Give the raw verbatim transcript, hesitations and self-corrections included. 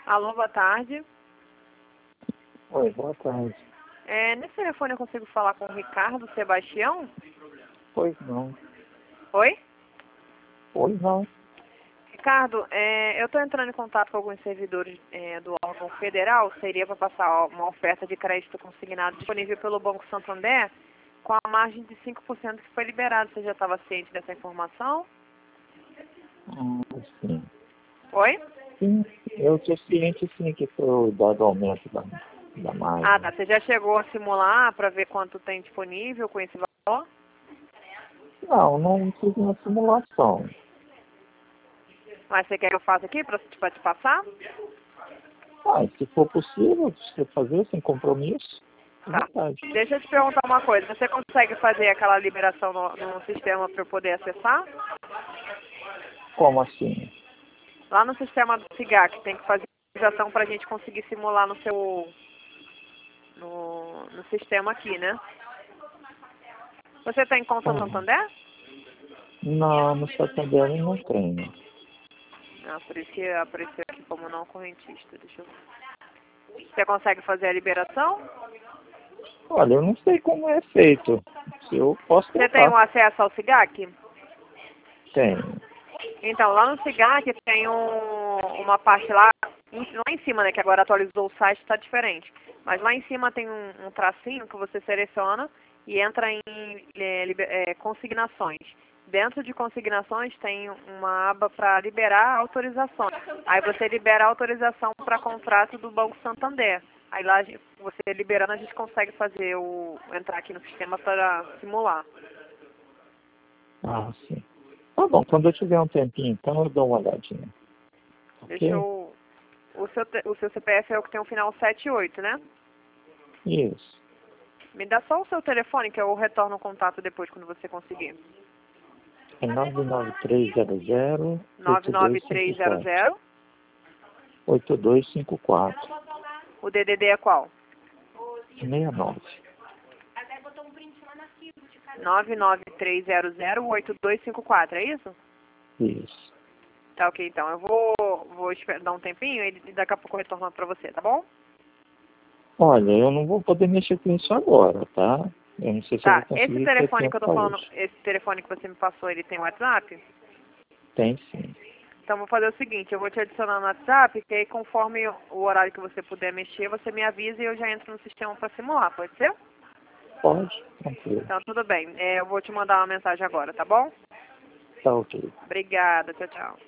Alô, boa tarde. Oi, boa tarde. É, nesse telefone eu consigo falar com o Ricardo Sebastião? Pois não. Oi? Pois não. Ricardo, é, eu estou entrando em contato com alguns servidores é, do órgão federal. Seria para passar uma oferta de crédito consignado disponível pelo Banco Santander com a margem de cinco por cento que foi liberada. Você já estava ciente dessa informação? Ah, sim. Oi? Sim, eu estou ciente sim que foi dado aumento da, da Ah, margem. tá. Você já chegou a simular para ver quanto tem disponível com esse valor? Não, não fiz uma simulação. Mas você quer que eu faça aqui para te passar? Ah, se for possível, você fazer sem compromisso, é Tá. verdade. Deixa eu te perguntar uma coisa. Você consegue fazer aquela liberação no, no sistema para eu poder acessar? Como assim? Lá no sistema do SIGAC tem que fazer a liberação para a gente conseguir simular no seu no, no sistema aqui, né? Você tem conta no Como? Santander? Não, no Santander eu não tenho. Ah, por isso que apareceu aqui como não correntista. Deixa eu ver. Você consegue fazer a liberação? Olha, eu não sei como é feito. Se eu posso Você tem tentar. o acesso ao SIGAC? Tenho. Então, lá no SIGAC tem um, uma parte lá, em- lá em cima, né, que agora atualizou o site, está diferente. Mas lá em cima tem um, um tracinho que você seleciona e entra em é, liber- é, consignações. Dentro de consignações tem uma aba para liberar autorizações. Aí você libera a autorização para contrato do Banco Santander. Aí lá a gente- você liberando a gente consegue fazer o entrar aqui no sistema para simular. Ah, sim. Tá bom, quando eu tiver um tempinho, então eu dou uma olhadinha. Deixa Ok? eu O seu, te- o seu C P F é o que tem o final sete e oito, né? Isso. Me dá só o seu telefone que eu retorno o contato depois quando você conseguir. É nove nove três zero zero nove oito nove dois três cinco zero quatro. zero. oito dois cinco quatro. O D D D é qual? seis nove. nove nove três zero zero oito dois cinco quatro, é isso? Isso. Tá ok, então. Eu vou, vou esperar dar um tempinho e daqui a pouco eu retorno pra você, tá bom? Olha, eu não vou poder mexer com isso agora, tá? Eu não sei se eu vou Tá, esse conseguir ter telefone tempo que eu tô para falando, hoje. esse telefone que você me passou, ele tem WhatsApp? Tem sim. Então vou fazer o seguinte, eu vou te adicionar no WhatsApp, que aí conforme o horário que você puder mexer, você me avisa e eu já entro no sistema para simular, pode ser? Pode? Tranquilo. Então tudo bem, é, eu vou te mandar uma mensagem agora, tá bom? Tá ok. Obrigada, tchau, tchau.